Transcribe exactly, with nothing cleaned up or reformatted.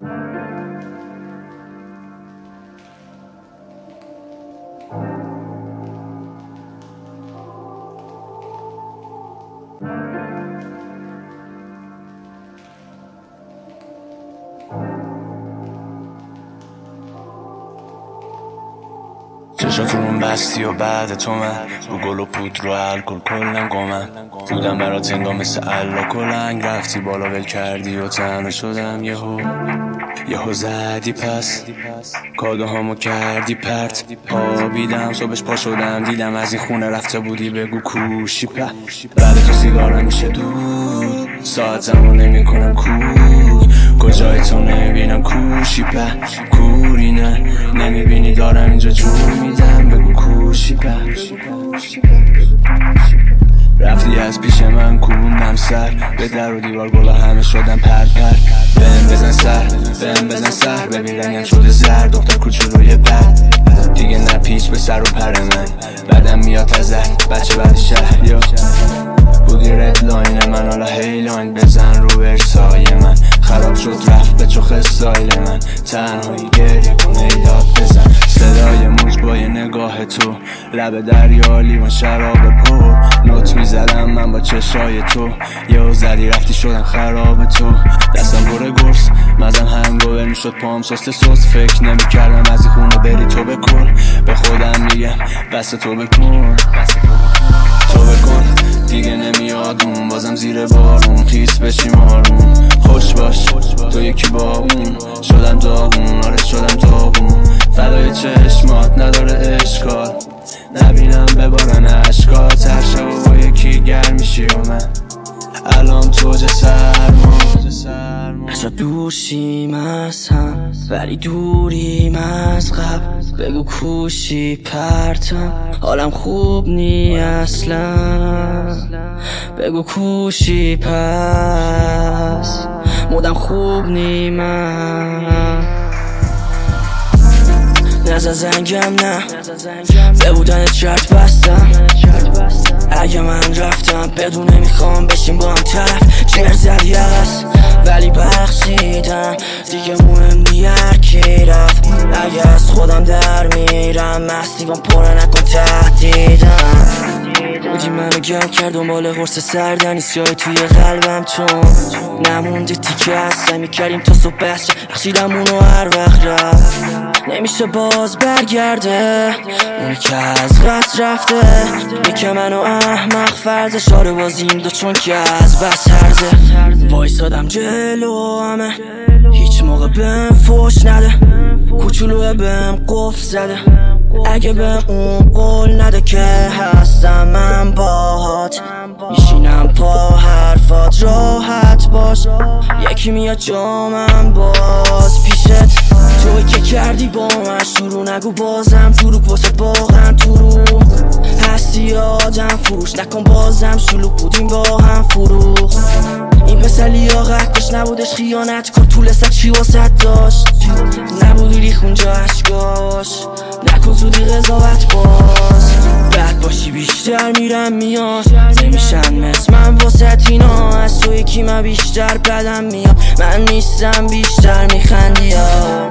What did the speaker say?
چشاتون بستی و بعد تو من رو گل و پودر و الکل کلن گمم بودم برات انگار مثل الا کلنگ رفتی بالا ول کردی و تنها شدم یهو یهو زدی پس کادو هامو کردی پرت پابیدم صبحش پا شدم دیدم از این خونه رفته بودی بگو کوشی په بعد تو سیگار نمیشه دود ساعتمو نمی کنم کود کجای تو نمیبینم کوشی په کوری نه نمیبینی دارم اینجا جون میدم بگو کوشی په رفتی از پیش من کوبوندم سر به در و دیوار گلا همه شدم پر پر بهم بزن سر بهم بزن سر ببین رنگم شده زرد دختر کوچولوی بد دیگه نپیچ به سر و پر من بعدم میاد ازت بچه بعد شهر یا بودی رد لاین من حالا هیلاین بزن رو ارسای من خراب شد رفت به چخ استایل من تنهایی گریه کن ایداد بزن صدای موج با یه نگاه تو لب دریا لیوان شراب پر نوت میزدم من با چشای تو یهو زدی رفتی شدم خراب تو دستم بره گرس مزم هنگوور میشد پام سست سست فکر نمی کردم از این خونه بری تو بکن به خودم میگم بس تو بکن تو بکن دیگه نمیاد اون بازم زیر بارون خیس بشیم آروم خوش باش تو یکی با اون شدم داغون آره شدم داغون فدای چشمات نداره اشکال نبینم ببارن عشقات هر شب با یکی گرم میشی و من الان توج سرما اشا دوشیم از هم ولی دوریم از قبل بگو کوشی پرتم حالم خوب نی اصلا بگو کوشی پس مودم خوب نی من نزد زنگم نه به بودنت شرط بستم اگه من رفتم بدون نمیخوام بشیم با هم طرف جر زدی عقص ولی بخشیدم دیگه مهم نی هرکی رفت اگه از خودم در میرم مستیگام پره نکن تهدیدم بودی منو گرم کرد دنبال قرص سردنی سیاه توی قلبم چون نمونده تیکه هستم میکردیم تا صبح بس بخشیدم اونو هر وقت رفت نمیشه باز برگرده اونی که از قصد رفته یکه منو احمق فرد شاره بازیم دو چون که از بس هرزه وایسادم جلو همه هیچ موقع بهم فوش نده کوچولوه بهم قفل زده اگه به اون قول نده که هستم من باهات میشینم پا حرفات راحت باش یکی میاد جامم باز پیشت توی که کردی با من شروع نگو بازم دروغ واسه باقم تو رو هستی آدم فروش نکن بازم شلوغ بودیم با هم فروخ این پسر لیاقتش نبودش خیانت کن طول سد چی واسد داشت نبودی ریخ اونجا عشقاش نکن زودی قضاوت باز بد باشی بیشتر میرم میاد نمیشن مثل من واسد اینا از تو یکی من بیشتر بدم میاد من نیستم بیشتر میخندی ها